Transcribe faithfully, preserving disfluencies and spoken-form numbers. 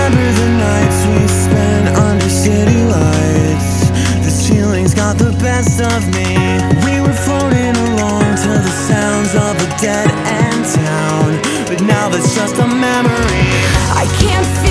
remember the nights we spent under city lights. This feeling's got the best of me. We were floating along to the sounds of a dead-end town, but now that's just a memory. I can't feel